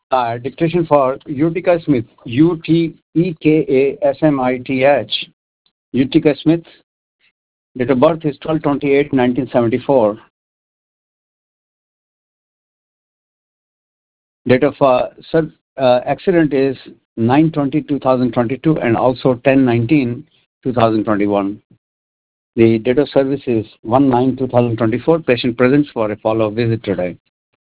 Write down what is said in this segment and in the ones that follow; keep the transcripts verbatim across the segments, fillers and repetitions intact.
Uh, dictation for Utica Smith, U T E K A S M I T H. Utica Smith, date of birth is twelve twenty-eight nineteen seventy-four. Date of uh, sub, uh, accident is nine twenty two thousand twenty-two and also ten nineteen two thousand twenty-one. The date of service is one nine two thousand twenty-four. Patient presents for a follow-up visit today.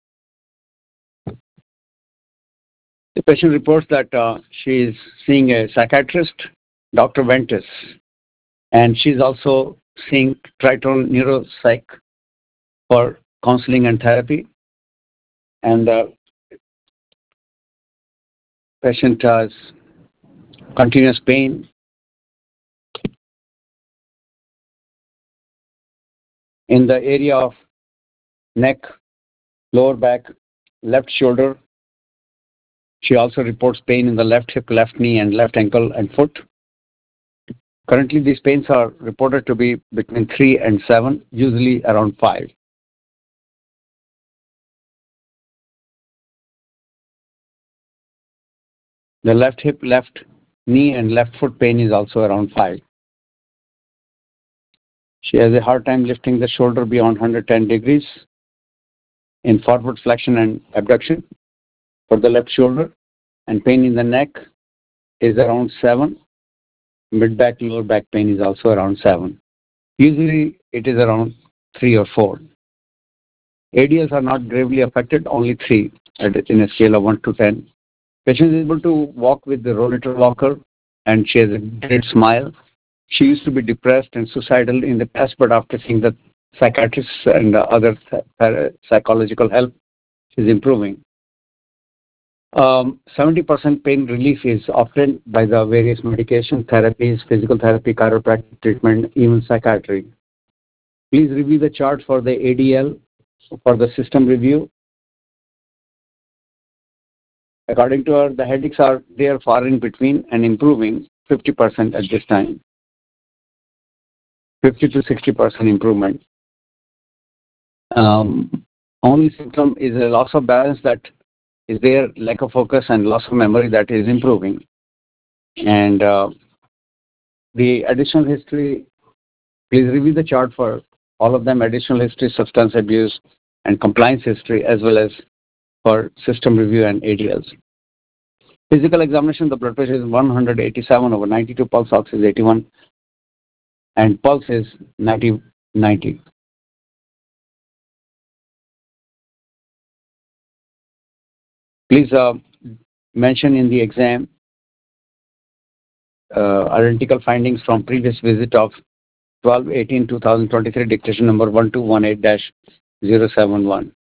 The patient reports that uh, she is seeing a psychiatrist, Doctor Ventus, and she's also seeing Triton Neuropsych for counseling and therapy. And the patient has continuous pain in the area of neck, lower back, left shoulder. She also reports pain in the left hip, left knee, and left ankle and foot. Currently, these pains are reported to be between three and seven, usually around five. The left hip, left knee, and left foot pain is also around five. She has a hard time lifting the shoulder beyond one hundred ten degrees in forward flexion and abduction for the left shoulder, and pain in the neck is around seven. Mid back, lower back pain is also around seven. Usually, it is around three or four. A D Ls are not gravely affected, only three in a scale of one to ten. Patient is able to walk with the rollator walker, and she has a great smile. She used to be depressed and suicidal in the past, but after seeing the psychiatrists and uh, other th- psychological help, she's improving. Um, seventy percent pain relief is obtained by the various medication, therapies, physical therapy, chiropractic treatment, even psychiatry. Please review the chart for the A D L for the system review. According to her, the headaches are there far in between and improving fifty percent at this time. fifty to sixty percent improvement. Um, only symptom is a loss of balance that is there, lack of focus and loss of memory that is improving. And uh, the additional history, please review the chart for all of them, additional history, substance abuse, and compliance history, as well as for system review and A D Ls. Physical examination, the blood pressure is one hundred eighty-seven over ninety-two, pulse ox is eighty-one, and pulse is ninety ninety. Please uh, mention in the exam uh, identical findings from previous visit of twelve eighteen twenty twenty-three, dictation number one two one eight dash zero seven one.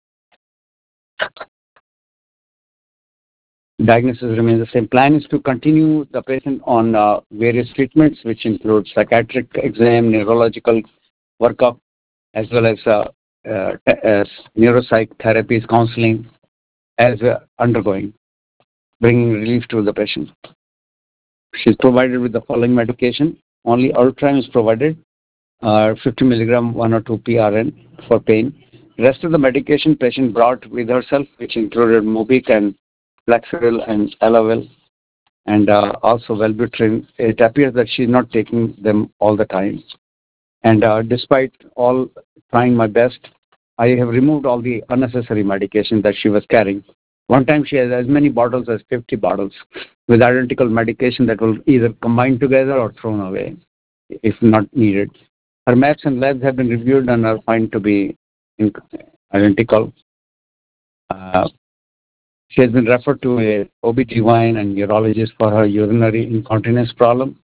Diagnosis remains the same. Plan is to continue the patient on uh, various treatments, which include psychiatric exam, neurological workup, as well as uh, uh, as neuropsych therapies, counseling, as uh, undergoing, bringing relief to the patient. She's provided with the following medication. Only Ultram is provided, uh, fifty milligram, one or two P R N for pain. Rest of the medication patient brought with herself, which included Mobic and Flexeril and Elavil, and uh, also Wellbutrin. It appears that she's not taking them all the time. And uh, despite all trying my best, I have removed all the unnecessary medication that she was carrying. One time she has as many bottles as fifty bottles with identical medication that will either combine together or thrown away if not needed. Her maps and labs have been reviewed and are found to be identical. Uh, she has been referred to a O B G Y N and urologist for her urinary incontinence problem.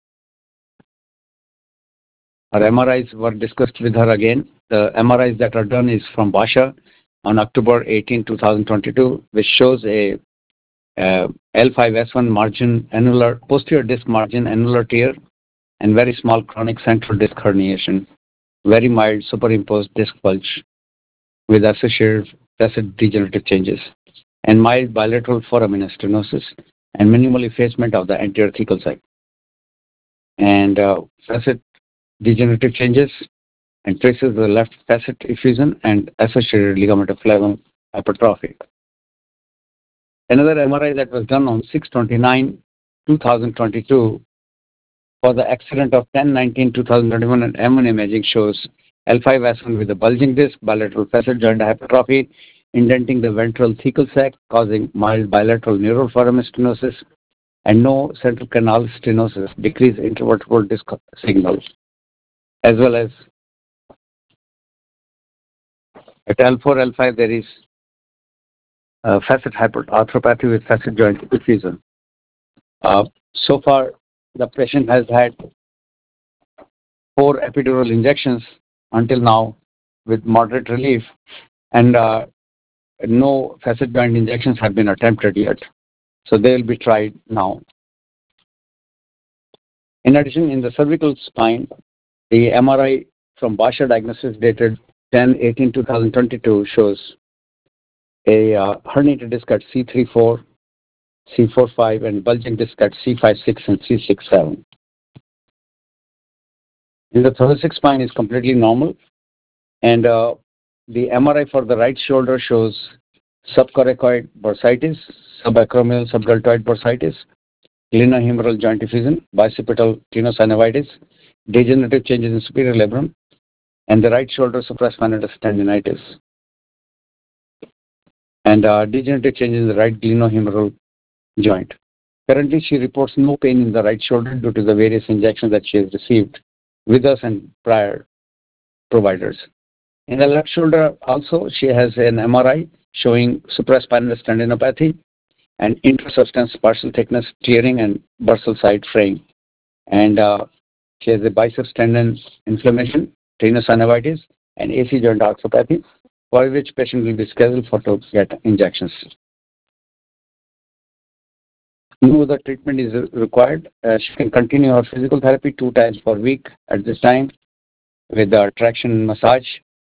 Her M R Is were discussed with her again. The M R Is that are done is from Basha on October eighteenth twenty twenty-two, which shows a uh, L five S one margin annular, posterior disc margin annular tear, and very small chronic central disc herniation, very mild superimposed disc bulge with associated facet degenerative changes, and mild bilateral foraminal stenosis, and minimal effacement of the anterior thecal side, and uh, facet degenerative changes, and traces of the left facet effusion and associated ligament of flavum hypertrophy. Another M R I that was done on six twenty-nine two thousand twenty-two for the accident of ten nineteen two thousand twenty-one and M one imaging shows L five S one with a bulging disc, bilateral facet joint hypertrophy, indenting the ventral thecal sac, causing mild bilateral neural foramen stenosis, and no central canal stenosis, decreased intervertebral disc signals, as well as at L four, L five there is uh, facet hyperarthropathy with facet joint effusion. Uh, so far, the patient has had four epidural injections until now with moderate relief, and uh, no facet joint injections have been attempted yet. So they will be tried now. In addition, in the cervical spine, the M R I from Basha Diagnosis dated ten eighteen two thousand twenty-two shows a uh, herniated disc at C three four, C four five, and bulging disc at C five six and C six seven. In the thoracic spine is completely normal, and uh, the M R I for the right shoulder shows subcoracoid bursitis, subacromial subdeltoid bursitis, glenohumeral joint effusion, bicipital tenosynovitis, degenerative changes in superior labrum, and the right shoulder supraspinatus tendinitis, and uh, degenerative changes in the right glenohumeral joint. Currently, she reports no pain in the right shoulder due to the various injections that she has received with us and prior providers. In the left shoulder also, she has an M R I showing supraspinous tendinopathy and intrasubstance partial thickness tearing and bursal side fraying. And uh, she has a biceps tendon inflammation, tenosynovitis, and A C joint arthropathy, for which patient will be scheduled for to get injections. No other treatment is required. Uh, she can continue her physical therapy two times per week at this time with uh, traction and massage.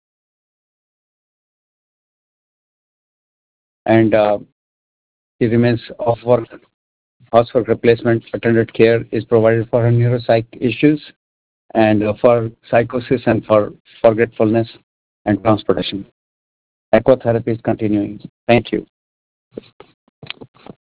And uh, she remains off work. Housework replacement, attended care is provided for her neuropsych issues and uh, for psychosis and for forgetfulness and transportation. Aquatherapy is continuing. Thank you.